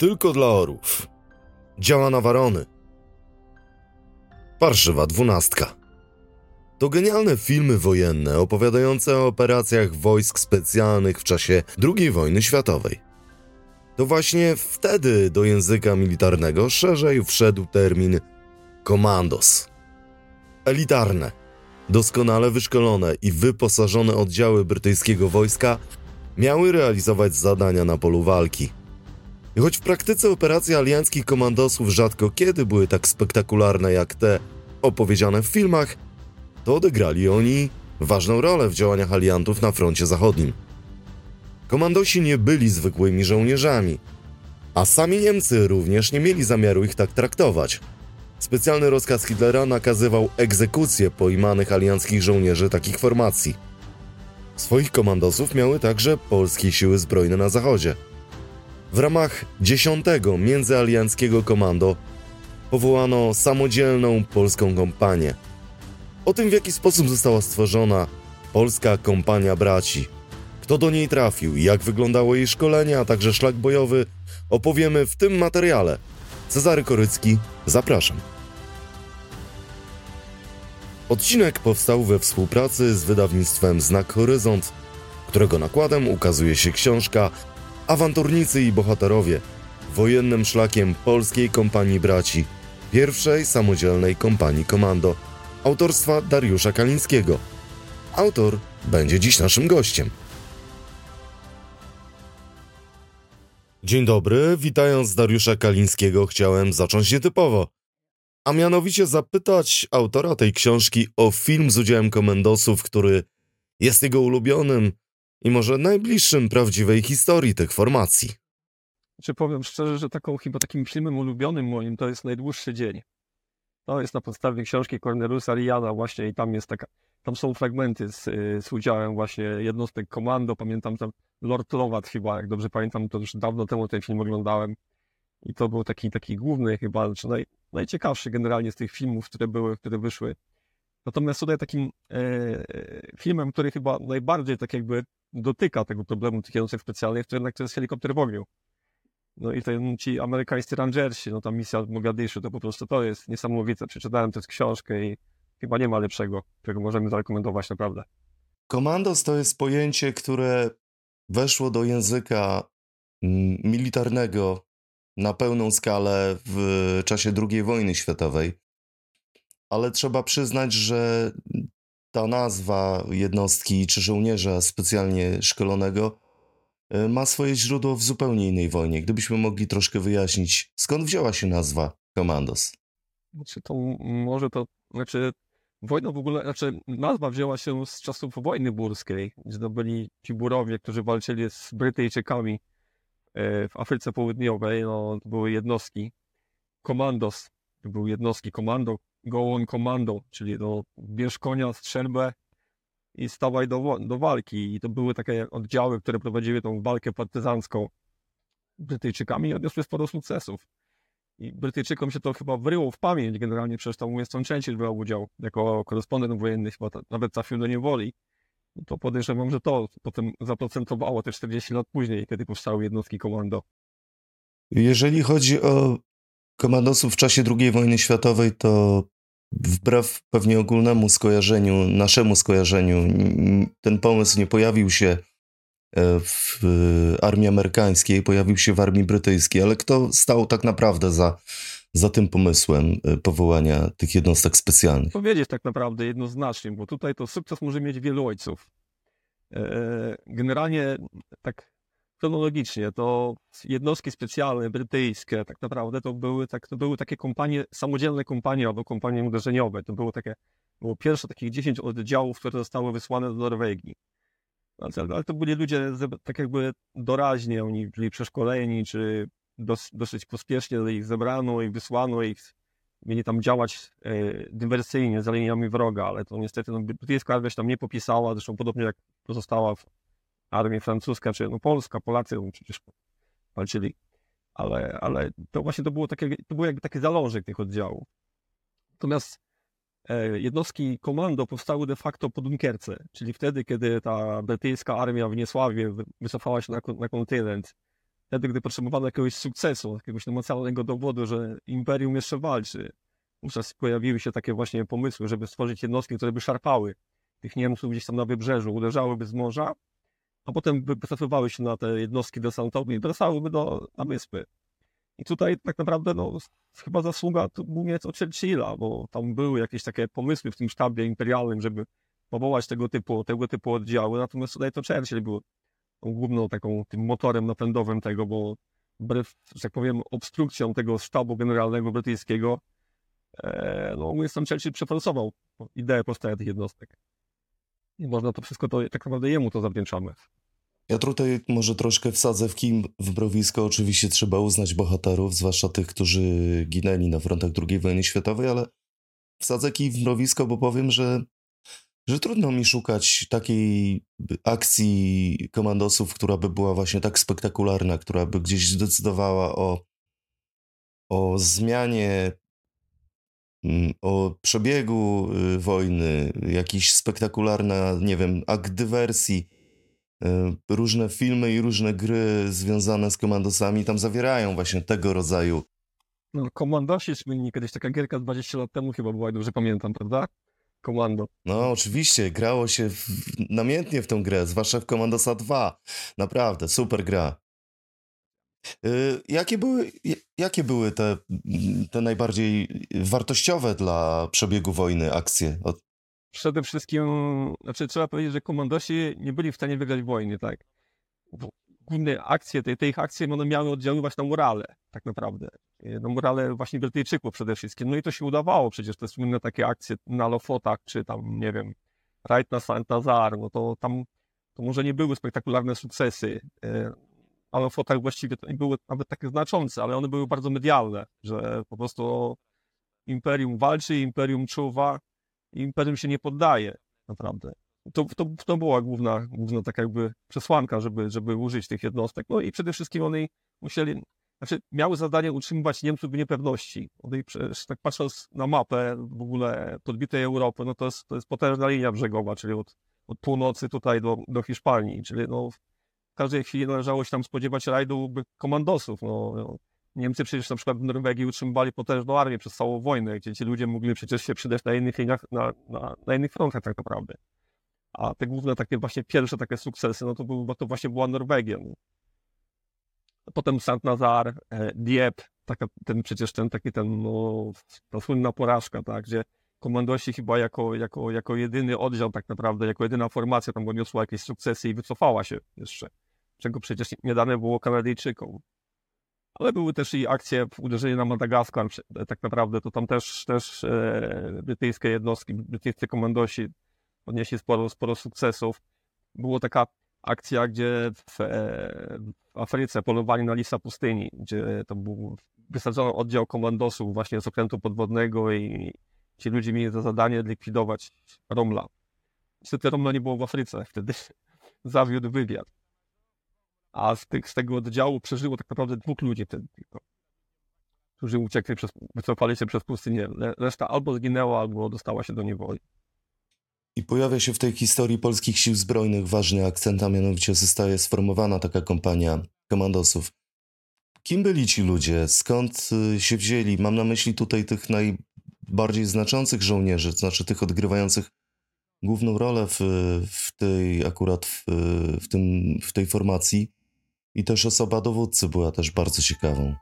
Tylko dla orłów. Działa na warony. Parszywa 12. To genialne filmy wojenne opowiadające o operacjach wojsk specjalnych w czasie II wojny światowej. To właśnie wtedy do języka militarnego szerzej wszedł termin komandos. Elitarne, doskonale wyszkolone i wyposażone oddziały brytyjskiego wojska miały realizować zadania na polu walki. I choć w praktyce operacje alianckich komandosów rzadko kiedy były tak spektakularne jak te opowiedziane w filmach, to odegrali oni ważną rolę w działaniach aliantów na froncie zachodnim. Komandosi nie byli zwykłymi żołnierzami, a sami Niemcy również nie mieli zamiaru ich tak traktować. Specjalny rozkaz Hitlera nakazywał egzekucję pojmanych alianckich żołnierzy takich formacji. Swoich komandosów miały także polskie siły zbrojne na zachodzie. W ramach 10. Międzyalianckiego Komando powołano samodzielną polską kompanię. O tym, w jaki sposób została stworzona Polska Kompania Braci, kto do niej trafił i jak wyglądało jej szkolenie, a także szlak bojowy, opowiemy w tym materiale. Cezary Korycki, zapraszam. Odcinek powstał we współpracy z wydawnictwem Znak Horyzont, którego nakładem ukazuje się książka Awanturnicy i bohaterowie wojennym szlakiem Polskiej Kompanii Braci, pierwszej samodzielnej kompanii komando, autorstwa Dariusza Kalińskiego. Autor będzie dziś naszym gościem. Dzień dobry, witając Dariusza Kalińskiego chciałem zacząć nietypowo, a mianowicie zapytać autora tej książki o film z udziałem komandosów, który jest jego ulubionym i może najbliższym prawdziwej historii tych formacji. Czy powiem szczerze, że takim filmem ulubionym moim to jest Najdłuższy dzień. To jest na podstawie książki Cornelusa Riana właśnie i tam są fragmenty z udziałem właśnie jednostek komando. Pamiętam tam Lord Lovat chyba, jak dobrze pamiętam, to już dawno temu ten film oglądałem. I to był taki główny chyba, znaczy najciekawszy generalnie z tych filmów, które wyszły. Natomiast tutaj takim filmem, który chyba najbardziej tak jakby dotyka tego problemu tych jednostek specjalnych, to jednak to jest Helikopter w ogniu. No i ci amerykańscy rangersi, no ta misja w Mogadiszu, to po prostu to jest niesamowite. Przeczytałem tę książkę i chyba nie ma lepszego, którego możemy zarekomendować naprawdę. Komandos to jest pojęcie, które weszło do języka militarnego na pełną skalę w czasie II wojny światowej. Ale trzeba przyznać, że ta nazwa jednostki czy żołnierza specjalnie szkolonego ma swoje źródło w zupełnie innej wojnie. Gdybyśmy mogli troszkę wyjaśnić, skąd wzięła się nazwa Komandos? Nazwa wzięła się z czasów wojny burskiej, gdzie to byli ci Burowie, którzy walczyli z Brytyjczykami w Afryce Południowej. No, to były jednostki. Komandos, to były jednostki komando, go on commando, czyli bierz konia, strzelbę i stawaj do walki. I to były takie oddziały, które prowadziły tą walkę partyzancką Brytyjczykami i odniosły sporo sukcesów. I Brytyjczykom się to chyba wryło w pamięć generalnie, przecież tam Winston Churchill brał udział jako korespondent wojenny, chyba nawet trafił do niewoli. I to podejrzewam, że to potem zaprocentowało te 40 lat później, kiedy powstały jednostki komando. Jeżeli chodzi o komandosów w czasie II wojny światowej, to wbrew pewnie ogólnemu skojarzeniu, naszemu skojarzeniu, ten pomysł nie pojawił się w armii amerykańskiej, pojawił się w armii brytyjskiej, ale kto stał tak naprawdę za tym pomysłem powołania tych jednostek specjalnych? Powiedzieć tak naprawdę jednoznacznie, bo tutaj to sukces może mieć wielu ojców. Generalnie tak chronologicznie to jednostki specjalne brytyjskie tak naprawdę to były takie kompanie, samodzielne kompanie albo kompanie uderzeniowe. Było pierwsze takich 10 oddziałów, które zostały wysłane do Norwegii. Ale to byli ludzie tak jakby doraźnie, oni byli przeszkoleni, czy dosyć pospiesznie ich zebrano i wysłano i mieli tam działać dywersyjnie za liniami wroga, ale to niestety brytyjska armia się tam nie popisała, zresztą podobnie jak pozostała armia francuska, czy polska, Polacy przecież walczyli, ale to właśnie to był jakby taki zalążek tych oddziałów. Natomiast jednostki komando powstały de facto po Dunkierce, czyli wtedy, kiedy ta brytyjska armia w Niesławie wycofała się na kontynent wtedy, gdy potrzebowano jakiegoś sukcesu, jakiegoś namacalnego dowodu, że imperium jeszcze walczy, wówczas pojawiły się takie właśnie pomysły, żeby stworzyć jednostki, które by szarpały tych Niemców gdzieś tam na wybrzeżu, uderzałyby z morza, a potem by wycofywały się na te jednostki desantowe i wracałyby na wyspy. I tutaj tak naprawdę chyba zasługa to głównie to Churchilla, bo tam były jakieś takie pomysły w tym sztabie imperialnym, żeby powołać tego typu oddziały, natomiast tutaj to Churchill był główną tym motorem napędowym tego, bo wbrew, że tak powiem, obstrukcjom tego sztabu generalnego brytyjskiego, Winston Churchill przeforsował ideę powstania tych jednostek. I można to wszystko, tak naprawdę jemu to zawdzięczamy. Ja tutaj może troszkę wsadzę w kij w mrowisko. Oczywiście trzeba uznać bohaterów, zwłaszcza tych, którzy ginęli na frontach II wojny światowej, ale wsadzę kij w mrowisko, bo powiem, że trudno mi szukać takiej akcji komandosów, która by była właśnie tak spektakularna, która by gdzieś decydowała o zmianie, o przebiegu wojny, jakiś spektakularna, nie wiem, akt dywersji. Różne filmy i różne gry związane z komandosami tam zawierają właśnie tego rodzaju. Komandosi słynni, kiedyś taka gierka 20 lat temu chyba była, dobrze pamiętam, prawda? Komando. No oczywiście, grało się namiętnie w tą grę, zwłaszcza w Komandosa 2. Naprawdę, super gra. Jakie były te najbardziej wartościowe dla przebiegu wojny akcje? Przede wszystkim, trzeba powiedzieć, że komandosi nie byli w stanie wygrać wojny, tak? Główne akcje, tych akcji, one miały oddziaływać na morale, tak naprawdę. Na morale właśnie Brytyjczyków przede wszystkim. No i to się udawało, przecież te słynne takie akcje na Lofotach, czy tam, nie wiem, rajd na Saint-Lazare, no to tam to może nie były spektakularne sukcesy. Na Lofotach właściwie to nie były nawet takie znaczące, ale one były bardzo medialne, że po prostu imperium walczy, imperium czuwa, i imperium się nie poddaje, naprawdę. To była główna taka jakby przesłanka, żeby użyć tych jednostek. No i przede wszystkim one miały zadanie utrzymywać Niemców w niepewności. Przecież tak patrząc na mapę w ogóle podbitej Europy, no to jest potężna linia brzegowa, czyli od północy tutaj do Hiszpanii, czyli w każdej chwili należało się tam spodziewać rajdu komandosów. Niemcy przecież na przykład w Norwegii utrzymywali potężną armię przez całą wojnę, gdzie ci ludzie mogli przecież się przydać na innych liniach, na innych frontach tak naprawdę. A te główne takie właśnie pierwsze takie sukcesy, to właśnie była Norwegia. Potem Saint-Nazare, Dieppe, ta słynna porażka, tak, gdzie komandosi chyba jako jedyny oddział tak naprawdę, jako jedyna formacja tam odniosła jakieś sukcesy i wycofała się jeszcze, czego przecież nie dane było Kanadyjczykom. Ale były też i akcje, uderzenie na Madagaskar, tak naprawdę to tam też brytyjskie jednostki, brytyjscy komandosi odnieśli sporo sukcesów. Była taka akcja, gdzie w Afryce polowali na lisa pustyni, gdzie to był wysadzono oddział komandosów właśnie z okrętu podwodnego i ci ludzie mieli za zadanie likwidować Rommela. Niestety Rommela nie było w Afryce, wtedy zawiódł wywiad. A z tego oddziału przeżyło tak naprawdę 2 ludzi wtedy tylko, którzy uciekli, wycofali się przez pustynię. Reszta albo zginęła, albo dostała się do niewoli. I pojawia się w tej historii polskich sił zbrojnych ważny akcent, a mianowicie zostaje sformowana taka kompania komandosów. Kim byli ci ludzie? Skąd się wzięli? Mam na myśli tutaj tych najbardziej znaczących żołnierzy, to znaczy tych odgrywających główną rolę w tej formacji. I też osoba dowódcy była też bardzo ciekawą.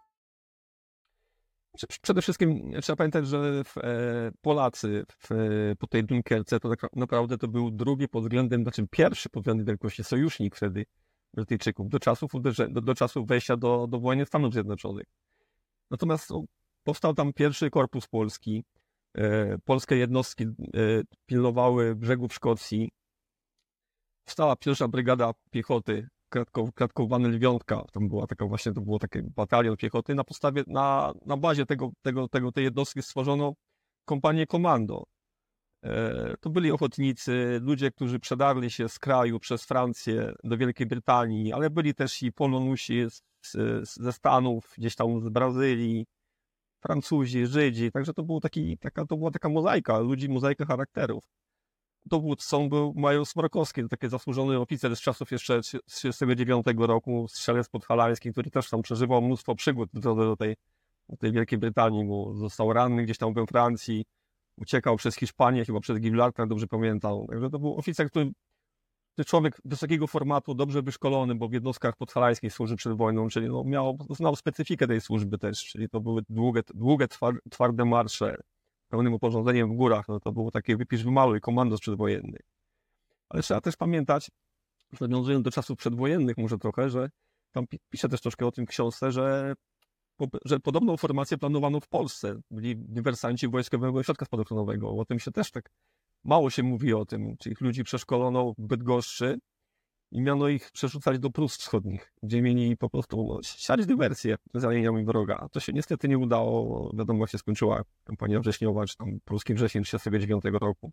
Przede wszystkim trzeba pamiętać, że Polacy po tej Dunkerce to tak naprawdę to był drugi pod względem, pierwszy pod względem wielkości sojusznik wtedy Brytyjczyków do czasów wejścia do wojny Stanów Zjednoczonych. Natomiast powstał tam pierwszy korpus polski. Polskie jednostki pilnowały brzegów Szkocji. Powstała pierwsza brygada piechoty, kratkowane Lwiątka. Tam była taka właśnie, to było taki batalion piechoty. Na bazie tej jednostki stworzono kompanię komando. To byli ochotnicy, ludzie, którzy przedarli się z kraju przez Francję do Wielkiej Brytanii, ale byli też i Polonusi ze Stanów, gdzieś tam z Brazylii, Francuzi, Żydzi. Także to była taka mozaika ludzi, mozaika charakterów. dowódcą był major Smarkowski, taki zasłużony oficer z czasów jeszcze 1939 roku, strzelec podhalański, który też tam przeżywał mnóstwo przygód w drodze do tej Wielkiej Brytanii, bo został ranny gdzieś tam we Francji, uciekał przez Hiszpanię, chyba przez Gibraltar, dobrze pamiętam. Także to był oficer, który człowiek wysokiego formatu, dobrze wyszkolony, bo w jednostkach podhalańskich służył przed wojną, czyli znał specyfikę tej służby też, czyli to były długie twarde marsze, pełnym oporządzeniem w górach, no to było takie wypisz wymaluj komandos przedwojenny. Ale trzeba też pamiętać, nawiązując do czasów przedwojennych może trochę, że tam piszę też troszkę o tym w książce, że podobną formację planowano w Polsce. Byli dywersanci Wojskowego Ośrodka Spadochroniowego. O tym się też tak mało się mówi o tym. Czyli ich ludzi przeszkolono w Bydgoszczy i miano ich przerzucać do Prus Wschodnich, gdzie mieli po prostu siać dywersję za liniami wroga. A to się niestety nie udało. Wiadomo, jak się skończyła kampania wrześniowa, czy tam pruski wrzesień 1939 roku.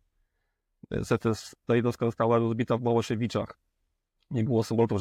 Ta jednostka została rozbita w Małoszewiczach. Nie było samolotów,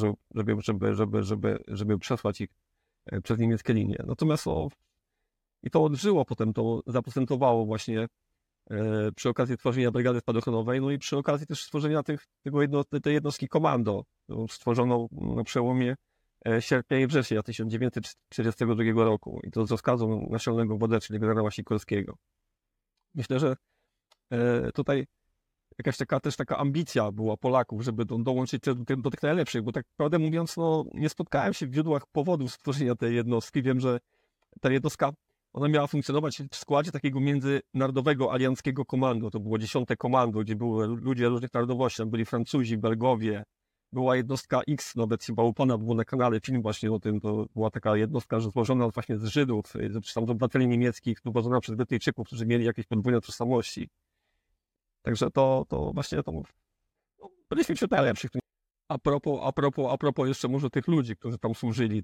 żeby przesłać ich przez niemieckie linie. Natomiast i to odżyło potem, to zaprocentowało właśnie przy okazji tworzenia Brygady Spadochronowej, no i przy okazji też stworzenia tej jednostki komando. Stworzono na przełomie sierpnia i września 1942 roku i to z rozkazu naczelnego wodza, czyli generała Sikorskiego. Myślę, że tutaj jakaś taka ambicja była Polaków, żeby dołączyć do tych najlepszych, bo tak prawdę mówiąc, nie spotkałem się w źródłach powodów stworzenia tej jednostki. Wiem, że ta jednostka, ona miała funkcjonować w składzie takiego międzynarodowego, alianckiego komando. To było 10. komando, gdzie były ludzie różnych narodowości. Tam byli Francuzi, Belgowie. Była jednostka X, nawet chyba u pana było na kanale film właśnie o tym. To była taka jednostka złożona właśnie z Żydów, czy tam z obywateli niemieckich, złożona przez Brytyjczyków, którzy mieli jakieś podwójne tożsamości. Także to właśnie byliśmy wśród najlepszych. A propos jeszcze może tych ludzi, którzy tam służyli,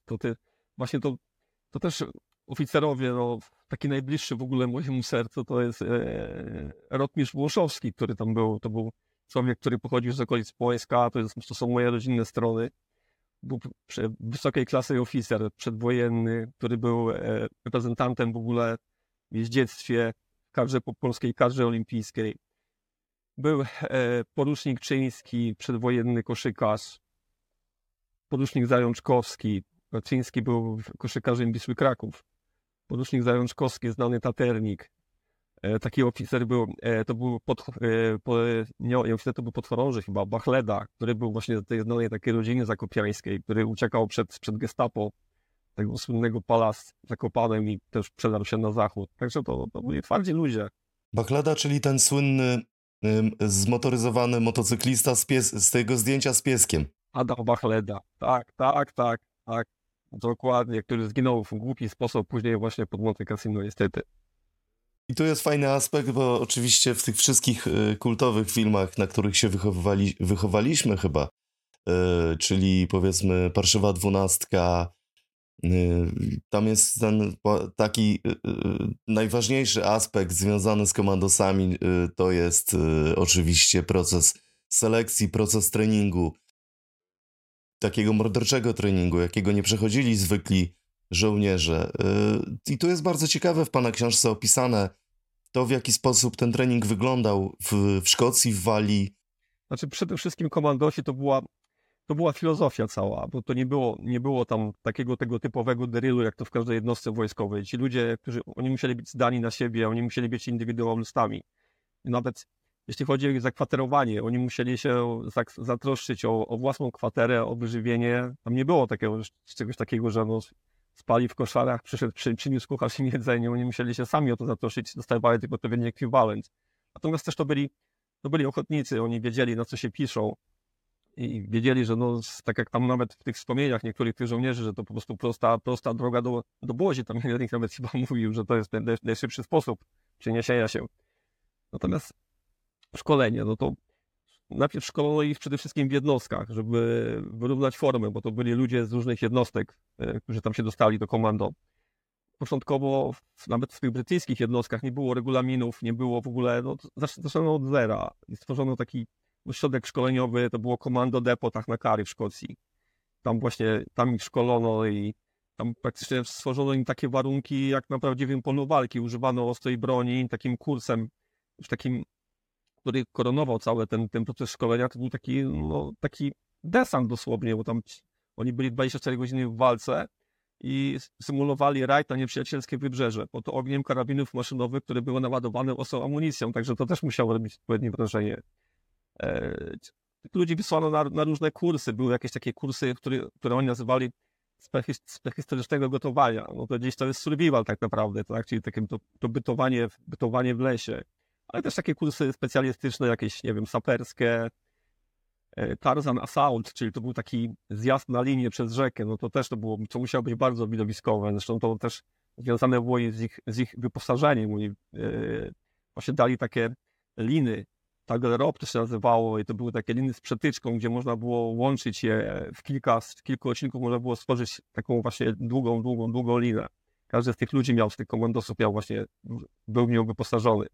to też oficerowie, taki najbliższy w ogóle mojemu sercu, to jest rotmistrz Włoszowski, który tam był. To był człowiek, który pochodził z okolic Płońska, to są moje rodzinne strony. Był wysokiej klasy oficer przedwojenny, który był reprezentantem w ogóle w jeździectwie, polskiej kadrze olimpijskiej. Był porucznik Czyński, przedwojenny koszykarz, porucznik Zajączkowski. Czyński był koszykarzem Wisły Kraków. Porucznik Zajączkowski, znany taternik. Taki oficer był, to był oficer to był podchorąży chyba, Bachleda, który był właśnie z tej znanej takiej rodziny zakopiańskiej, który uciekał przed gestapo tego słynnego Palas Zakopanem i też przedarł się na zachód. Także to byli twardzi ludzie. Bachleda, czyli ten słynny zmotoryzowany motocyklista z tego zdjęcia z pieskiem. Adam Bachleda. Tak. Dokładnie, który zginął w głupi sposób później właśnie pod Monte Cassino, niestety. I tu jest fajny aspekt, bo oczywiście w tych wszystkich kultowych filmach, na których się wychowaliśmy chyba, czyli powiedzmy Parszywa 12, tam jest ten taki najważniejszy aspekt związany z komandosami, to jest oczywiście proces selekcji, proces treningu, takiego morderczego treningu, jakiego nie przechodzili zwykli żołnierze. I tu jest bardzo ciekawe w pana książce opisane to, w jaki sposób ten trening wyglądał w Szkocji, w Walii. Znaczy przede wszystkim komandosi to była filozofia cała, bo to nie było tam tego typowego drylu, jak to w każdej jednostce wojskowej. Ci ludzie, oni musieli być zdani na siebie, oni musieli być indywidualistami. I nawet jeśli chodzi o ich zakwaterowanie, oni musieli się zatroszczyć o własną kwaterę, o wyżywienie. Tam nie było czegoś takiego, że spali w koszarach, przyniósł kucharz im jedzenie, oni musieli się sami o to zatroszczyć, dostawali tylko pewien ekwiwalent. Natomiast też to byli ochotnicy, oni wiedzieli, na co się piszą i wiedzieli, że tak jak tam nawet w tych wspomnieniach niektórych tych żołnierzy, że to po prostu prosta droga do Bozi, tam jeden z nich nawet chyba mówił, że to jest najszybszy sposób przeniesienia się. Natomiast szkolenie, to najpierw szkolono ich przede wszystkim w jednostkach, żeby wyrównać formę, bo to byli ludzie z różnych jednostek, którzy tam się dostali do komando. Początkowo nawet w tych brytyjskich jednostkach nie było regulaminów, nie było w ogóle, zaczęto od zera i stworzono taki ośrodek szkoleniowy, to było komando depot na Kary w Szkocji. Tam ich szkolono i tam praktycznie stworzono im takie warunki jak na prawdziwym polu walki. Używano ostrej broni, takim kursem, już takim który koronował cały ten proces szkolenia, to był taki desant dosłownie, bo tam oni byli 24 godziny w walce i symulowali rajd na nieprzyjacielskie wybrzeże pod ogniem karabinów maszynowych, które były naładowane ostrą amunicją, także to też musiało robić odpowiednie wrażenie. Tych ludzi wysłano na różne kursy, były jakieś takie kursy, które oni nazywali z prehistorycznego gotowania. No to gdzieś to jest survival tak naprawdę, tak? Czyli takie to bytowanie w lesie. Ale też takie kursy specjalistyczne, jakieś, nie wiem, saperskie, Tarzan Assault, czyli to był taki zjazd na linię przez rzekę, no to też to musiało być bardzo widowiskowe. Zresztą to też związane było z ich wyposażeniem. Oni właśnie dali takie liny, Tuggle Rope to się nazywało, i to były takie liny z przetyczką, gdzie można było łączyć je z kilku odcinków można było stworzyć taką właśnie długą linę. Każdy z tych ludzi z tych komandosów był w nią wyposażony.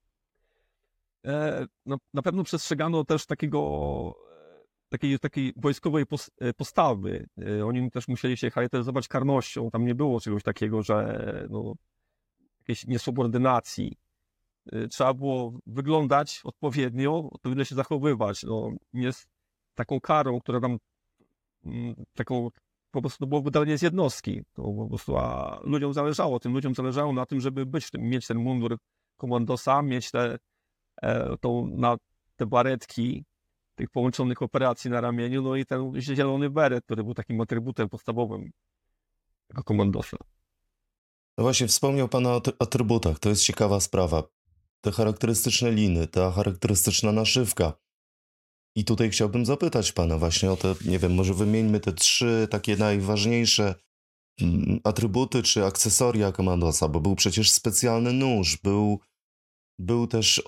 Na pewno przestrzegano też takiej wojskowej postawy. Oni też musieli się charakteryzować karnością. Tam nie było czegoś takiego, że jakiejś niesubordynacji. Trzeba było wyglądać odpowiednio się zachowywać. Nie z taką karą, która tam po prostu to było wydalenie z jednostki. To po prostu tym ludziom zależało na tym, żeby mieć ten mundur komandosa, mieć te baretki tych połączonych operacji na ramieniu, no i ten zielony beret, który był takim atrybutem podstawowym tego komandosa. No właśnie, wspomniał Pan o atrybutach, to jest ciekawa sprawa. Te charakterystyczne liny, ta charakterystyczna naszywka. I tutaj chciałbym zapytać Pana właśnie o te, nie wiem, może wymieńmy te 3 takie najważniejsze atrybuty czy akcesoria komandosa, bo był przecież specjalny nóż, był też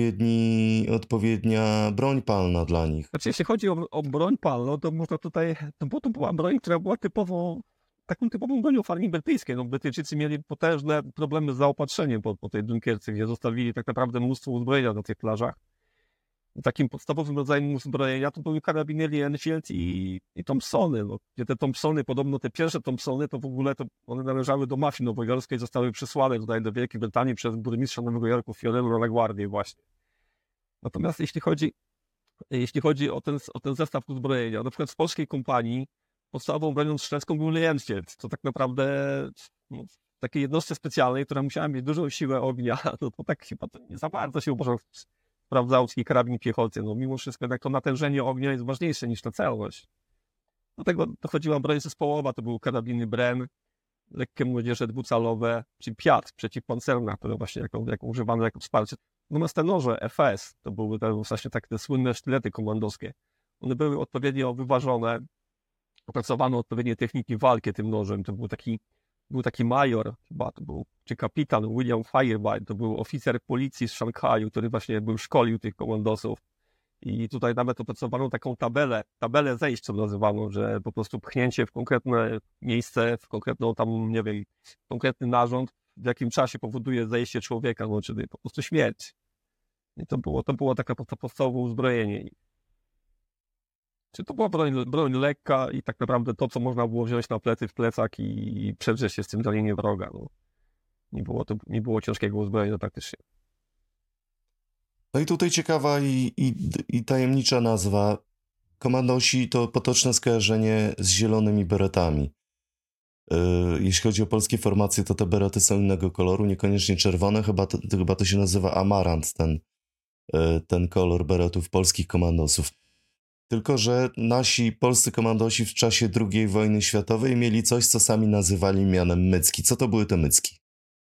odpowiednia broń palna dla nich. Znaczy, jeśli chodzi o broń palną, to można tutaj, to była broń, która była taką typową bronią w armii brytyjskiej. Brytyjczycy mieli potężne problemy z zaopatrzeniem po tej Dunkierce, gdzie zostawili tak naprawdę mnóstwo uzbrojenia na tych plażach. Takim podstawowym rodzajem uzbrojenia to były karabiny Lee Enfield i Thompsony. Gdzie te Thompsony, podobno te pierwsze Thompsony, to w ogóle one należały do mafii nowojorskiej, zostały przysłane tutaj do Wielkiej Brytanii przez burmistrza Nowego Jorku Fiorello LaGuardia właśnie. Natomiast jeśli chodzi o ten zestaw uzbrojenia, na przykład w polskiej kompanii podstawową bronią strzelecką był Lee Enfield. To tak naprawdę takiej jednostce specjalnej, która musiała mieć dużą siłę ognia, to tak chyba to nie za bardzo się sprawdzał taki karabin piechoty. Mimo wszystko jednak to natężenie ognia jest ważniejsze niż ta celność. Do tego dochodziła broń zespołowa, to były karabiny Bren, lekkie młodzieże dwucalowe, czy Piat przeciwpancerna, które właśnie jako używano jako wsparcie. Natomiast te noże FS, to były właśnie te słynne sztylety komandoskie. One były odpowiednio wyważone, opracowano odpowiednie techniki walki tym nożem. To był taki major, chyba to był, czy kapitan William Fireby, to był oficer policji z Szanghaju, który właśnie szkolił tych komandosów. I tutaj nawet opracowano taką tabelę zejść, co nazywano, że po prostu pchnięcie w konkretne miejsce, w konkretną tam, nie wiem, konkretny narząd, w jakim czasie powoduje zejście człowieka, czyli po prostu śmierć. I to było takie podstawowe uzbrojenie. Czy to była broń lekka i tak naprawdę to, co można było wziąć na plecy w plecak i przedrzeć się z tym za linię wroga. Nie było ciężkiego uzbrojenia praktycznie. No i tutaj ciekawa i tajemnicza nazwa. Komandosi to potoczne skojarzenie z zielonymi beretami. Jeśli chodzi o polskie formacje, to te berety są innego koloru, niekoniecznie czerwone, chyba to się nazywa amarant, ten kolor beretów polskich komandosów. Tylko że nasi polscy komandosi w czasie II wojny światowej mieli coś, co sami nazywali mianem mycki. Co to były te mycki?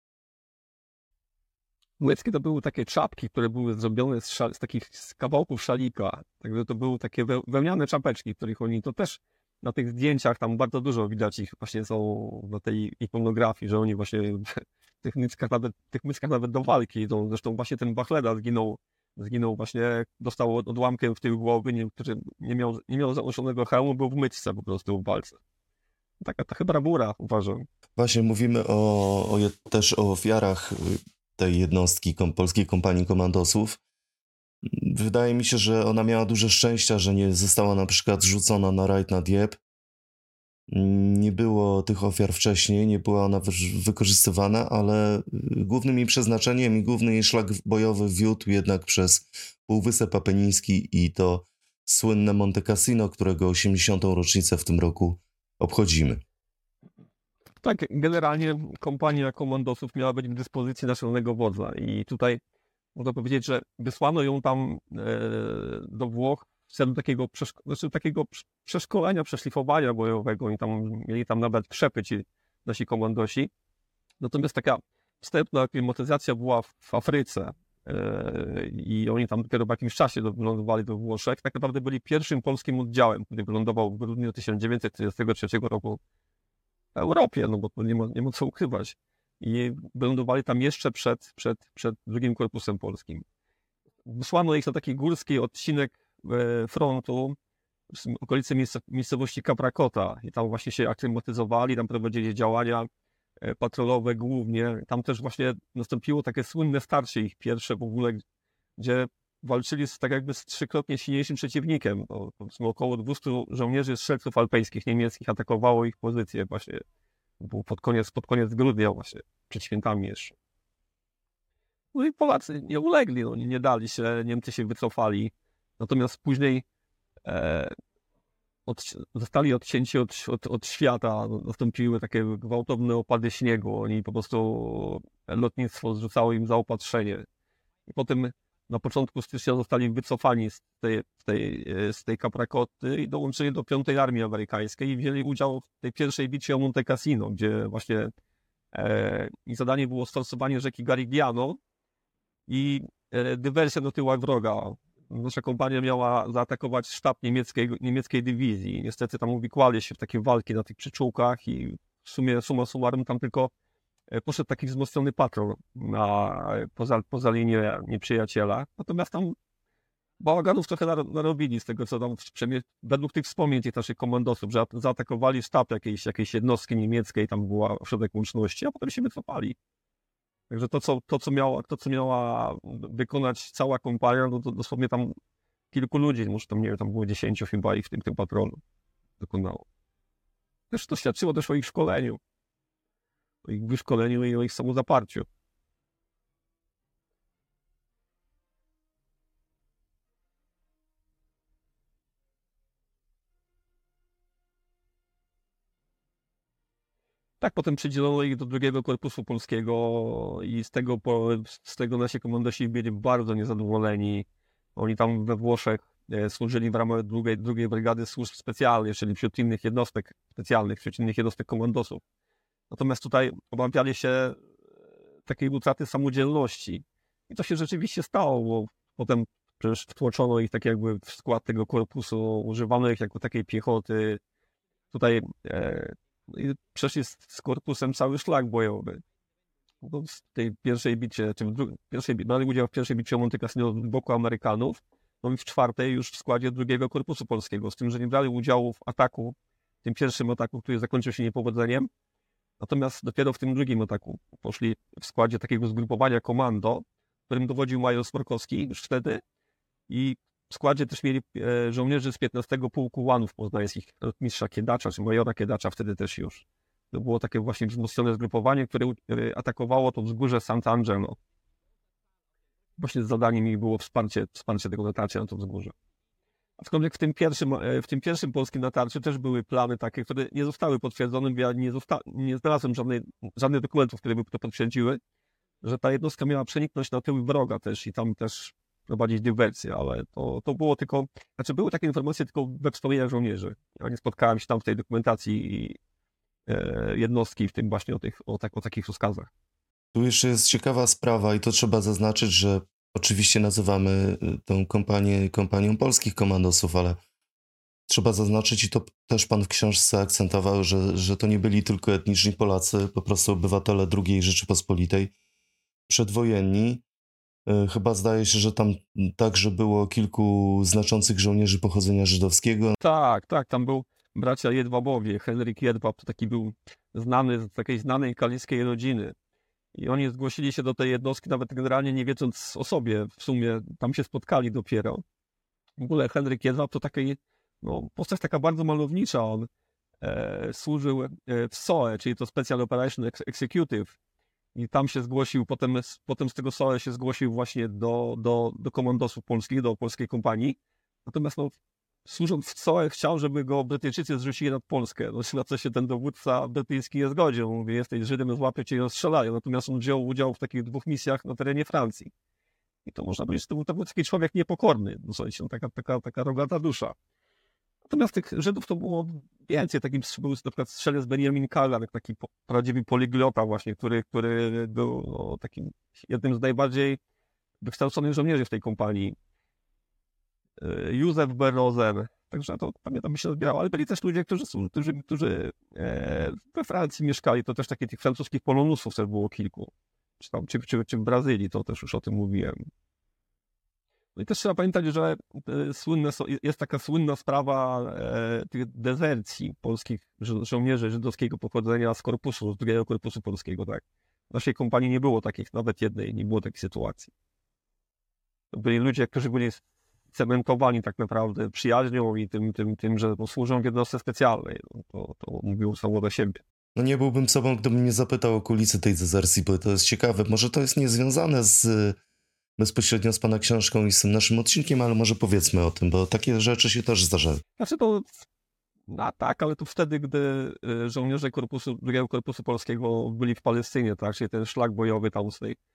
Mycki to były takie czapki, które były zrobione z kawałków szalika. Także to były takie wełniane czapeczki, których oni to też na tych zdjęciach tam bardzo dużo widać ich właśnie są na tej ikonografii, że oni właśnie w tych myckach nawet do walki idą. Zresztą właśnie ten Bachleda zginął właśnie, dostał odłamkiem w tył głowy, który nie miał zanoszonego hełmu, był w myczce po prostu w walce. Taka trochę brawura, uważam. Właśnie mówimy też o ofiarach tej jednostki polskiej kompanii komandosów. Wydaje mi się, że ona miała dużo szczęścia, że nie została na przykład rzucona na rajd na Dieppe, Nie było tych ofiar wcześniej, nie była ona wykorzystywana, ale głównym jej przeznaczeniem i główny jej szlak bojowy wiódł jednak przez Półwysep Apeniński i to słynne Monte Cassino, którego 80. rocznicę w tym roku obchodzimy. Tak, generalnie kompania komandosów miała być w dyspozycji naczelnego wodza i tutaj można powiedzieć, że wysłano ją tam do Włoch w celu takiego przeszkolenia, przeszlifowania bojowego. Oni tam mieli tam nawet krzepy ci nasi komandosi. Natomiast taka wstępna aklimatyzacja była w Afryce i oni tam dopiero w jakimś czasie wylądowali do Włoszech. Tak naprawdę byli pierwszym polskim oddziałem, który wylądował w grudniu 1943 roku w Europie, no bo to nie ma co ukrywać. I wylądowali tam jeszcze przed drugim korpusem polskim. Wysłano ich na taki górski odcinek frontu w okolicy miejscowości Caprakota i tam właśnie się aklimatyzowali, tam prowadzili działania patrolowe głównie. Tam też właśnie nastąpiło takie słynne starcie ich pierwsze w ogóle, gdzie walczyli tak jakby z trzykrotnie silniejszym przeciwnikiem. Powiedzmy około 200 żołnierzy strzelców alpejskich niemieckich atakowało ich pozycję właśnie. Był pod koniec grudnia właśnie, przed świętami jeszcze. No i Polacy nie ulegli, no, nie dali się, Niemcy się wycofali. Natomiast później zostali odcięci od świata, nastąpiły takie gwałtowne opady śniegu. Oni po prostu, lotnictwo zrzucało im zaopatrzenie. I potem na początku stycznia zostali wycofani z tej Capracoty i dołączyli do 5. Armii Amerykańskiej i wzięli udział w tej pierwszej bitwie o Monte Cassino, gdzie właśnie ich zadanie było sforsowanie rzeki Garigliano i dywersja na tyłach wroga. Nasza kompania miała zaatakować sztab niemieckiej dywizji. Niestety tam uwikłali się w takie walki na tych przyczółkach i w sumie summa summarum tam tylko poszedł taki wzmocniony patrol poza linię nieprzyjaciela. Natomiast tam bałaganów trochę narobili z tego, co tam według tych wspomnień tych naszych komandosów, że zaatakowali sztab jakiejś jednostki niemieckiej, tam była ośrodek łączności, a potem się wycofali. Także to, co miała wykonać cała kompania, no to dosłownie tam kilku ludzi, może tam, nie wiem, tam było 10 chyba i w tym patrolu dokonało. Też to świadczyło też o ich szkoleniu, o ich wyszkoleniu i o ich samozaparciu. Tak, potem przydzielono ich do drugiego korpusu polskiego i z tego nasi komandosi byli bardzo niezadowoleni. Oni tam we Włoszech służyli w ramach drugiej brygady służb specjalnych, czyli wśród innych jednostek specjalnych, wśród innych jednostek komandosów. Natomiast tutaj obawiali się takiej utraty samodzielności. I to się rzeczywiście stało, bo potem przecież wtłoczono ich tak jakby w skład tego korpusu, używano ich jako takiej piechoty. Tutaj przeszli z korpusem cały szlak bojowy. No, w tej pierwszej bicie, brali udział w pierwszej bicie o Monte Cassino z boku Amerykanów, no i w czwartej już w składzie drugiego korpusu polskiego, z tym, że nie brali udziału w ataku, w tym pierwszym ataku, który zakończył się niepowodzeniem, natomiast dopiero w tym drugim ataku poszli w składzie takiego zgrupowania komando, którym dowodził major Smorkowski już wtedy i w składzie też mieli żołnierzy z 15 Pułku Łanów Poznańskich, rotmistrza Kiedacza, czy majora Kiedacza wtedy też już. To było takie właśnie wzmocnione zgrupowanie, które atakowało to wzgórze Sant'Angelo. Właśnie zadaniem ich było wsparcie tego natarcia na to wzgórze. Aczkolwiek w tym pierwszym polskim natarciu też były plany takie, które nie zostały potwierdzone, bo ja nie znalazłem żadnych dokumentów, które by to potwierdziły, że ta jednostka miała przeniknąć na tyły wroga też i tam też prowadzić dywersję, ale to było tylko, znaczy były takie informacje tylko we wspomnieniach żołnierzy. Ja nie spotkałem się tam w tej dokumentacji jednostki, w tym właśnie o takich rozkazach. Tu jeszcze jest ciekawa sprawa i to trzeba zaznaczyć, że oczywiście nazywamy tą kompanią polskich komandosów, ale trzeba zaznaczyć i to też pan w książce akcentował, że to nie byli tylko etniczni Polacy, po prostu obywatele II Rzeczypospolitej, przedwojenni. Chyba zdaje się, że tam także było kilku znaczących żołnierzy pochodzenia żydowskiego. Tak, tam był bracia Jedwabowie. Henryk Jedwab to taki był znany z takiej znanej kaliskiej rodziny. I oni zgłosili się do tej jednostki nawet generalnie nie wiedząc o sobie. W sumie tam się spotkali dopiero. W ogóle Henryk Jedwab to taki, postać taka bardzo malownicza. On służył w SOE, czyli to Special Operation Executive, i tam się zgłosił, potem z tego SOE się zgłosił właśnie do komandosów polskich, do polskiej kompanii. Natomiast no, służąc w SOE chciał, żeby go Brytyjczycy zrzucili nad Polskę. No, na co się ten dowódca brytyjski nie zgodził. Mówi, jesteś Żydem, złapią cię i rozstrzelają. Natomiast on wziął udział w takich 2 misjach na terenie Francji. I to można powiedzieć, że to był taki człowiek niepokorny. No, słuchajcie, taka rogata dusza. Natomiast tych Żydów to było więcej. Takim był na przykład strzelec Benjamin Kallar, taki prawdziwy poliglota właśnie, który był no, takim jednym z najbardziej wykształconych żołnierzy w tej kompanii. Józef Berozen. Także to pamiętam, się zbierało. Ale byli też ludzie, którzy we Francji mieszkali. To też takich tych francuskich polonusów też było kilku. Czy w Brazylii, to też już o tym mówiłem. No i też trzeba pamiętać, że jest taka słynna sprawa tych dezercji polskich żołnierzy żydowskiego pochodzenia z korpusu, z drugiego korpusu polskiego. Tak? W naszej kompanii nie było takich, nawet jednej, nie było takiej sytuacji. To byli ludzie, którzy byli cementowani tak naprawdę przyjaźnią i tym że służą w jednostce specjalnej. No, to mówiło samo do siebie. No nie byłbym sobą, gdybym nie zapytał o kulisy tej dezercji, bo to jest ciekawe. Może to jest niezwiązane bezpośrednio z pana książką i z tym naszym odcinkiem, ale może powiedzmy o tym, bo takie rzeczy się też zdarzały. Znaczy to, tak, ale to wtedy, gdy żołnierze drugiego korpusu polskiego byli w Palestynie, tak, czyli ten szlak bojowy tam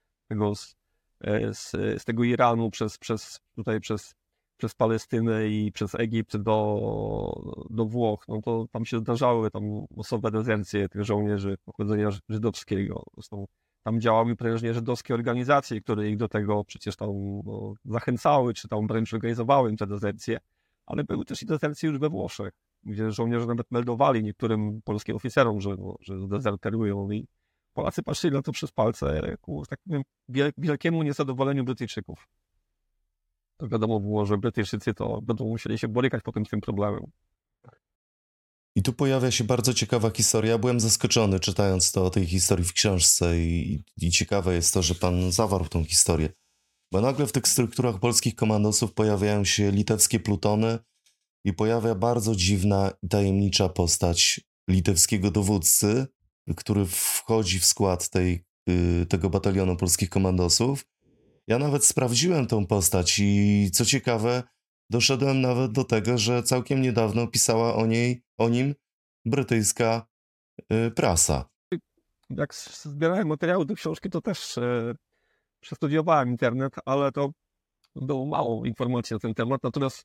z tego Iranu przez Palestynę i przez Egipt do Włoch, no to tam się zdarzały osobne dezercje tych żołnierzy pochodzenia żydowskiego. Zresztą tam działały prężnie żydowskie organizacje, które ich do tego przecież tam zachęcały, czy tam wręcz organizowały im te dezercje, ale były też i dezercje już we Włoszech, gdzie żołnierze nawet meldowali niektórym polskim oficerom, że dezerterują, i Polacy patrzyli na to przez palce ku, tak powiem, wielkiemu niezadowoleniu Brytyjczyków. To wiadomo było, że Brytyjczycy to będą musieli się borykać potem z tym problemem. I tu pojawia się bardzo ciekawa historia. Byłem zaskoczony, czytając o tej historii w książce, i ciekawe jest to, że pan zawarł tą historię. Bo nagle w tych strukturach polskich komandosów pojawiają się litewskie plutony i pojawia bardzo dziwna i tajemnicza postać litewskiego dowódcy, który wchodzi w skład tego batalionu polskich komandosów. Ja nawet sprawdziłem tą postać i co ciekawe, doszedłem nawet do tego, że całkiem niedawno pisała o nim brytyjska prasa. Jak zbierałem materiały do książki, to też przestudiowałem internet, ale to było mało informacji na ten temat. Natomiast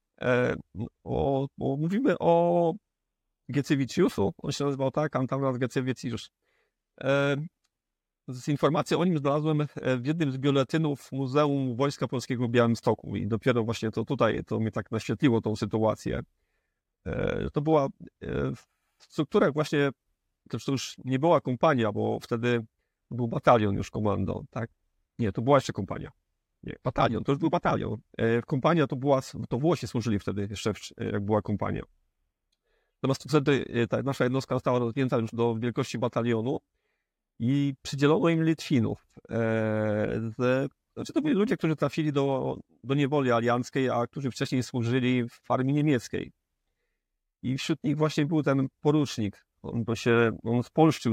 mówimy o Giecewicziusu, on się nazywał tak, Antanas Giecewiczius. Z informacji o nim znalazłem w jednym z biuletynów Muzeum Wojska Polskiego w Białymstoku i dopiero właśnie to tutaj, to mnie tak naświetliło tą sytuację. To była w strukturach właśnie, to już nie była kompania, bo wtedy był batalion już komando, tak? Nie, to była jeszcze kompania. Nie, batalion, to już był batalion. Kompania to Włosi służyli wtedy jeszcze, jak była kompania. Natomiast wtedy ta nasza jednostka została rozwinięta już do wielkości batalionu i przydzielono im Litwinów. Znaczy to byli ludzie, którzy trafili do niewoli alianckiej, a którzy wcześniej służyli w armii niemieckiej. I wśród nich właśnie był ten porucznik. On spolszczył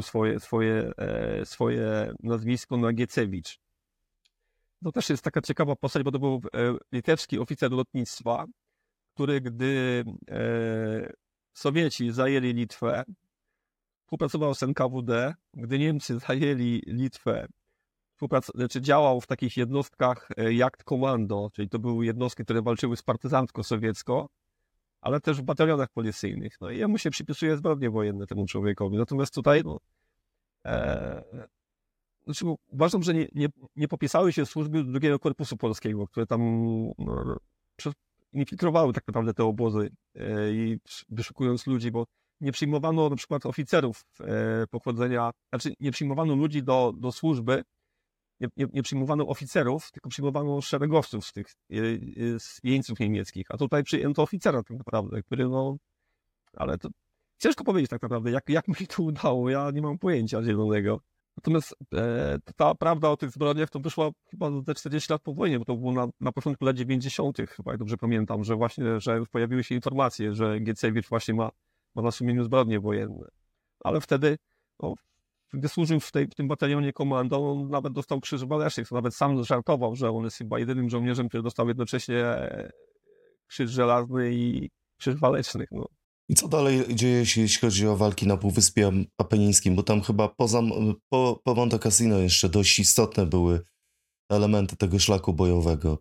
swoje nazwisko na Giecewicz. To też jest taka ciekawa postać, bo to był litewski oficer lotnictwa, który gdy Sowieci zajęli Litwę, współpracował z NKWD. Gdy Niemcy zajęli Litwę, działał w takich jednostkach Jagdkommando, czyli to były jednostki, które walczyły z partyzantko-sowiecko, ale też w batalionach policyjnych. No i jemu się przypisuje zbrodnie wojenne temu człowiekowi. Natomiast tutaj uważam, że nie popisały się służby drugiego korpusu polskiego, które tam infiltrowały tak naprawdę te obozy i wyszukując ludzi, bo nie przyjmowano na przykład oficerów pochodzenia, znaczy nie przyjmowano ludzi do służby, nie przyjmowano oficerów, tylko przyjmowano szeregowców z jeńców niemieckich, a tutaj przyjęto oficera tak naprawdę, który ale to ciężko powiedzieć tak naprawdę, jak mi to udało, ja nie mam pojęcia zielonego. Natomiast ta prawda o tych zbrodniach to wyszła chyba te 40 lat po wojnie, bo to było na początku lat 90. chyba, jak dobrze pamiętam, że właśnie, że pojawiły się informacje, że Giecewicz właśnie ma ma na sumieniu zbrodnie wojenne. Ale wtedy, no, gdy służył w tym batalionie komando, on nawet dostał Krzyż Walecznych, to nawet sam żartował, że on jest chyba jedynym żołnierzem, który dostał jednocześnie Krzyż Żelazny i Krzyż Walecznych. No. I co dalej dzieje się, jeśli chodzi o walki na Półwyspie Apenińskim? Bo tam chyba po Monte Cassino jeszcze dość istotne były elementy tego szlaku bojowego.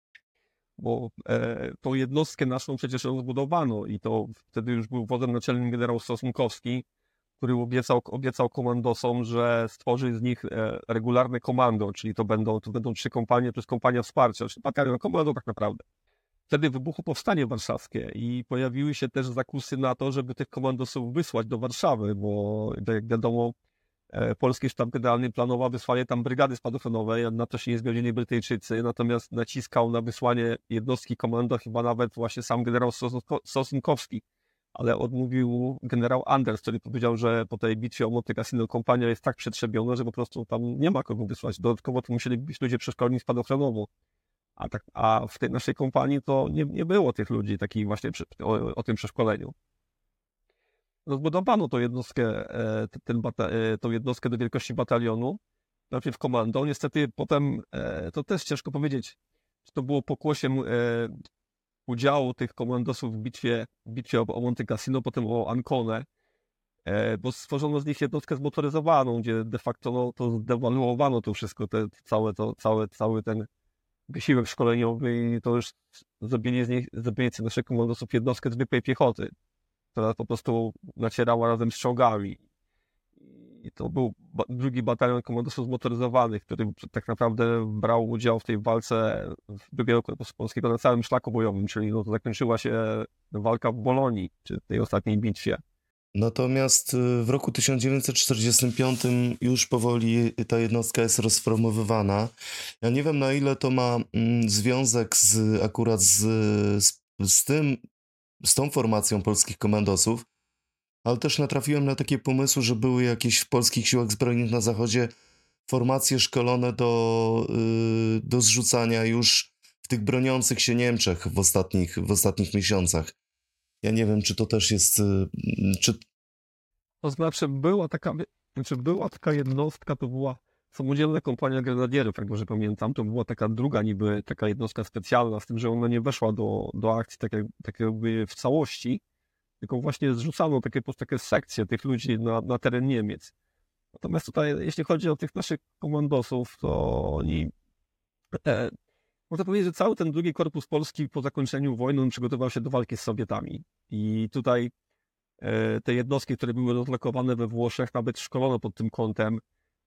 Bo tą jednostkę naszą przecież rozbudowano i to wtedy już był wodzem naczelnym generał Stosunkowski, który obiecał komandosom, że stworzy z nich regularne komando, czyli to będą 3 kompanie plus kompania wsparcia, czyli batalion komando tak naprawdę. Wtedy wybuchło powstanie warszawskie i pojawiły się też zakusy na to, żeby tych komandosów wysłać do Warszawy, bo jak wiadomo, polski sztab generalny planował wysłanie tam brygady spadochronowej, na to się nie zgodzili Brytyjczycy, natomiast naciskał na wysłanie jednostki komando chyba nawet właśnie sam generał Stosunkowski, ale odmówił generał Anders, który powiedział, że po tej bitwie o Monte Cassino kompania jest tak przetrzebiona, że po prostu tam nie ma kogo wysłać. Dodatkowo to musieli być ludzie przeszkoleni spadochronowo. A w tej naszej kompanii to nie było tych ludzi takich właśnie o tym przeszkoleniu. Rozbudowano tą jednostkę, tą jednostkę do wielkości batalionu, najpierw komando. Niestety potem, to też ciężko powiedzieć, czy to było pokłosiem udziału tych komandosów w bitwie o Monte Cassino, potem o Ancone, bo stworzono z nich jednostkę zmotoryzowaną, gdzie de facto to zdewaluowano to wszystko, cały ten wysiłek szkoleniowy i to już zrobienie z naszych komandosów jednostkę zwykłej piechoty, która po prostu nacierała razem z czołgami. I to był drugi batalion komandosów zmotoryzowanych, który tak naprawdę brał udział w tej walce drugiego Korpusu Polskiego na całym szlaku bojowym, czyli to zakończyła się walka w Bolonii, czy tej ostatniej bitwie. Natomiast w roku 1945 już powoli ta jednostka jest rozformowywana. Ja nie wiem, na ile to ma związek akurat z tą formacją polskich komandosów, ale też natrafiłem na takie pomysły, że były jakieś w polskich siłach zbrojnych na zachodzie formacje szkolone do zrzucania już w tych broniących się Niemczech w ostatnich miesiącach. Ja nie wiem, czy to też jest... To znaczy była taka jednostka, to była samodzielna kompania grenadierów, jak dobrze pamiętam. To była taka druga niby taka jednostka specjalna, z tym, że ona nie weszła do akcji tak jakby w całości, tylko właśnie zrzucano takie sekcje tych ludzi na teren Niemiec. Natomiast tutaj, jeśli chodzi o tych naszych komandosów, to oni... Można powiedzieć, że cały ten drugi Korpus Polski po zakończeniu wojny przygotował się do walki z Sowietami. I tutaj te jednostki, które były rozlokowane we Włoszech, nawet szkolono pod tym kątem.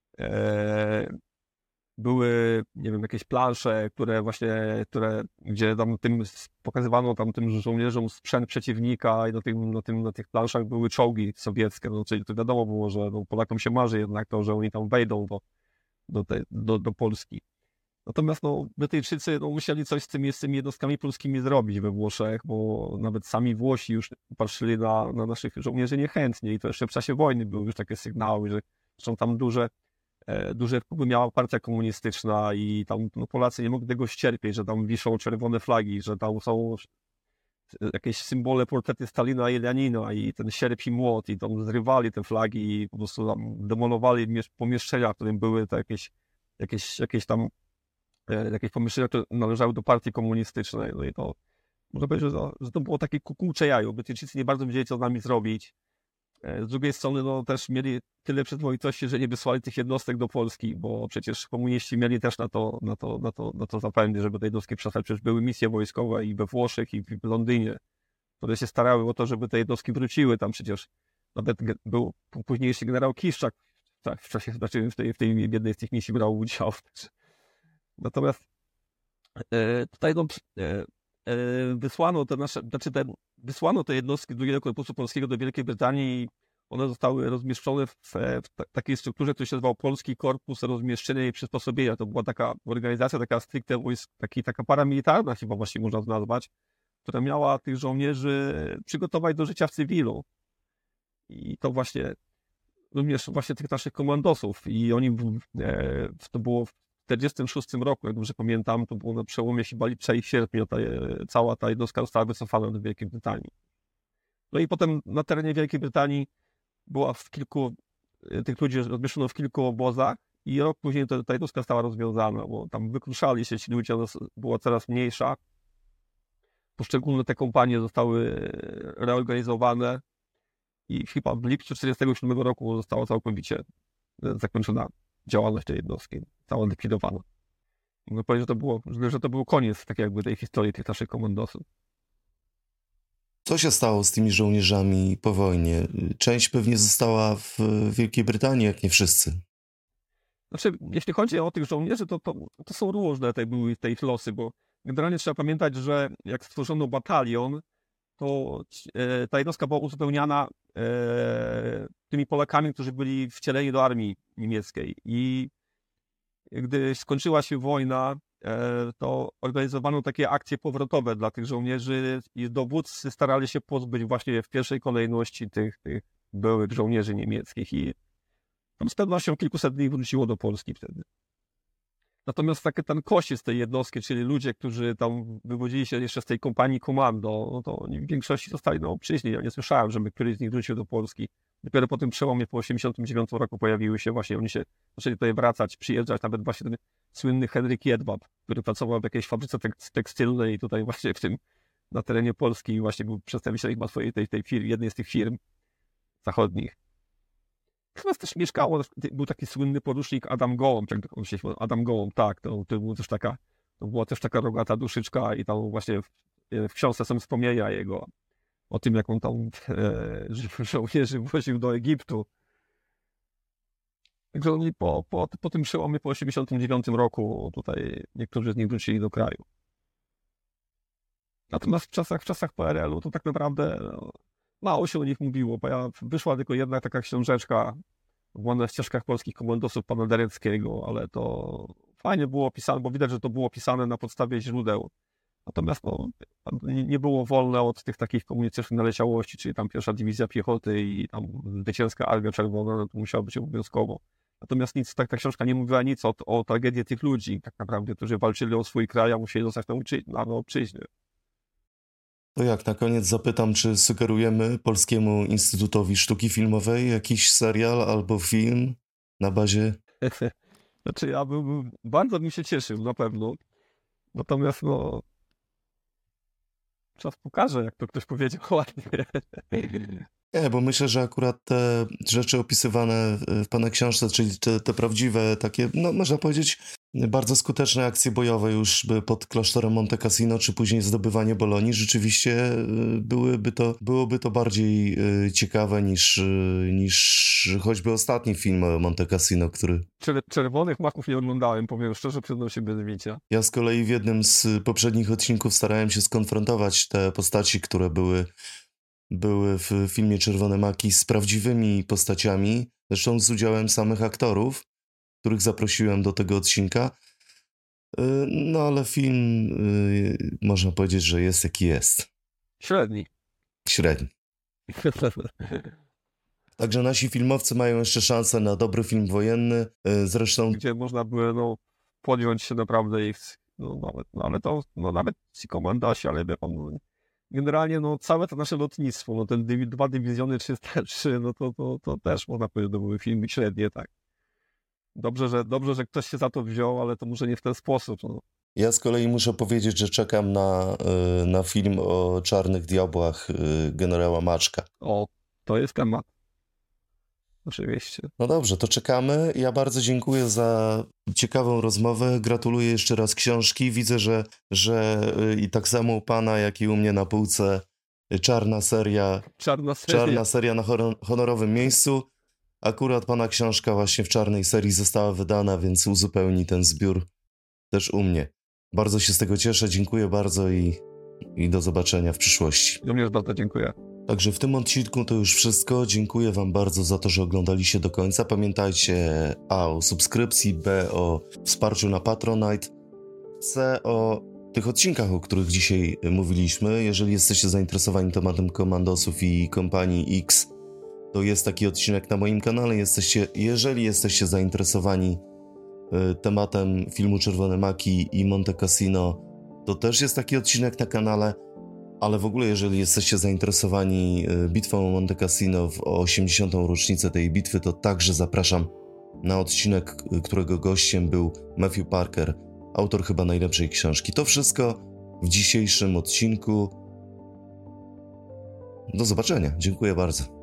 Były, nie wiem, jakieś plansze, gdzie tam pokazywano tam tym żołnierzom sprzęt przeciwnika i na tych planszach były czołgi sowieckie. No, czyli to wiadomo było, że Polakom się marzy jednak to, że oni tam wejdą do Polski. Natomiast Brytyjczycy musieli coś z tymi jednostkami polskimi zrobić we Włoszech, bo nawet sami Włosi już patrzyli na naszych żołnierzy niechętnie i to jeszcze w czasie wojny były już takie sygnały, że zresztą tam duże wpływy miała partia komunistyczna i tam Polacy nie mogli tego ścierpieć, że tam wiszą czerwone flagi, że tam są jakieś symbole, portrety Stalina i Lenina i ten sierp i młot i tam zrywali te flagi i po prostu tam demolowali pomieszczenia, w którym były to jakieś pomieszczenia, które należały do partii komunistycznej. No i to można powiedzieć, że to było takie kukułcze jajo. Brytyjczycy nie bardzo wiedzieli, co z nami zrobić. Z drugiej strony też mieli tyle przyzwoitości, że nie wysłali tych jednostek do Polski, bo przecież komuniści mieli też na to zapędy, żeby te jednostki przesłać. Przecież były misje wojskowe i we Włoszech, i w Londynie, które się starały o to, żeby te jednostki wróciły. Tam przecież nawet był późniejszy generał Kiszczak, tak, w tej jednej z tych misji brał udział. Natomiast tutaj wysłano te jednostki drugiego Korpusu Polskiego do Wielkiej Brytanii i one zostały rozmieszczone w takiej strukturze, która się nazywał Polski Korpus Rozmieszczenia i Przysposobienia. To była taka organizacja, taka stricte taka paramilitarna chyba właśnie można to nazwać, która miała tych żołnierzy przygotować do życia w cywilu. I to również tych naszych komandosów. I oni, to było w 1946 roku, jak dobrze pamiętam, to było na przełomie chyba lipca i sierpnia, cała ta jednostka została wycofana do Wielkiej Brytanii. No i potem na terenie Wielkiej Brytanii tych ludzi rozmieszczono w kilku obozach i rok później ta jednostka została rozwiązana, bo tam wykruszali się ci ludzie, była coraz mniejsza. Poszczególne te kompanie zostały reorganizowane i chyba w lipcu 1947 roku została całkowicie zakończona działalność tej jednostki, została likwidowana. Mogę powiedzieć, że to był koniec tak jakby tej historii tych naszych komandosów. Co się stało z tymi żołnierzami po wojnie? Część pewnie została w Wielkiej Brytanii, jak nie wszyscy. Znaczy, jeśli chodzi o tych żołnierzy, to są różne były te ich losy, bo generalnie trzeba pamiętać, że jak stworzono batalion, to ta jednostka była uzupełniana tymi Polakami, którzy byli wcieleni do armii niemieckiej. I gdy skończyła się wojna, to organizowano takie akcje powrotowe dla tych żołnierzy i dowódcy starali się pozbyć właśnie w pierwszej kolejności tych byłych żołnierzy niemieckich i tam z pewnością kilkuset z nich wróciło do Polski wtedy. Natomiast ten kości z tej jednostki, czyli ludzie, którzy tam wywodzili się jeszcze z tej kompanii komando, no to oni w większości zostali przyźni. Ja nie słyszałem, żeby któryś z nich wrócił do Polski. Dopiero po tym przełomie po 1989 roku pojawiły się właśnie, oni się zaczęli tutaj wracać, przyjeżdżać, nawet właśnie ten słynny Henryk Jedwab, który pracował w jakiejś fabryce tekstylnej tutaj właśnie na terenie Polski i właśnie był przedstawicielem chyba swojej tej firmy, jednej z tych firm zachodnich. Chyba też był taki słynny porucznik Adam Gołąb, jak on się Adam Gołąb, tak, to była też taka rogata duszyczka i tam właśnie w książce są wspomnienia jego o tym, jak on tam żołnierzy woził do Egiptu. Także oni po tym przełomie po 1989 roku tutaj niektórzy z nich wrócili do kraju. Natomiast w czasach PRL-u to tak naprawdę mało się o nich mówiło, bo wyszła tylko jedna taka książeczka na ścieżkach polskich komandosów pana Dereckiego, ale to fajnie było opisane, bo widać, że to było opisane na podstawie źródeł. Natomiast nie było wolne od tych takich komunistycznych naleciałości, czyli tam pierwsza dywizja piechoty i tam zwycięska Armia Czerwona, no to musiało być obowiązkowo. Natomiast ta książka nie mówiła nic o tragedii tych ludzi, tak naprawdę, którzy walczyli o swój kraj, a musieli zostać na obczyźnie. To jak na koniec zapytam, czy sugerujemy Polskiemu Instytutowi Sztuki Filmowej jakiś serial albo film na bazie? Znaczy bardzo bym się cieszył, na pewno. Natomiast czas pokaże, jak to ktoś powiedział ładnie. Nie, bo myślę, że akurat te rzeczy opisywane w pana książce, czyli te prawdziwe, takie, no można powiedzieć, bardzo skuteczne akcje bojowe już pod klasztorem Monte Cassino, czy później zdobywanie Bolonii, rzeczywiście byłoby to bardziej ciekawe niż choćby ostatni film o Monte Cassino, który... Czerwonych maków nie oglądałem, powiem szczerze, przyznam się bez wicia. Ja z kolei w jednym z poprzednich odcinków starałem się skonfrontować te postaci, które były w filmie Czerwone Maki z prawdziwymi postaciami, zresztą z udziałem samych aktorów, których zaprosiłem do tego odcinka. No ale film można powiedzieć, że jest jaki jest. Średni. Także nasi filmowcy mają jeszcze szansę na dobry film wojenny. Zresztą... Gdzie można by podjąć się naprawdę ich, nawet ci komandosi, ale wie pan, generalnie całe to nasze lotnictwo, te 2 dywizjony 303, to też można powiedzieć, to były filmy średnie, tak. Dobrze, że ktoś się za to wziął, ale to może nie w ten sposób. Ja z kolei muszę powiedzieć, że czekam na film o Czarnych Diabłach generała Maczka. O, to jest temat. Oczywiście. No dobrze, to czekamy. Ja bardzo dziękuję za ciekawą rozmowę. Gratuluję jeszcze raz książki. Widzę, że i tak samo u pana, jak i u mnie na półce czarna seria na honorowym miejscu. Akurat pana książka właśnie w czarnej serii została wydana, więc uzupełni ten zbiór też u mnie. Bardzo się z tego cieszę, dziękuję bardzo i do zobaczenia w przyszłości. Również bardzo dziękuję. Także w tym odcinku to już wszystko. Dziękuję wam bardzo za to, że oglądaliście do końca. Pamiętajcie A o subskrypcji, B o wsparciu na Patronite, C o tych odcinkach, o których dzisiaj mówiliśmy. Jeżeli jesteście zainteresowani tematem komandosów i kompanii X, to jest taki odcinek na moim kanale. Jeżeli jesteście zainteresowani tematem filmu Czerwone Maki i Monte Cassino, to też jest taki odcinek na kanale. Ale w ogóle, jeżeli jesteście zainteresowani bitwą o Monte Cassino w 80. rocznicę tej bitwy, to także zapraszam na odcinek, którego gościem był Matthew Parker, autor chyba najlepszej książki. To wszystko w dzisiejszym odcinku. Do zobaczenia. Dziękuję bardzo.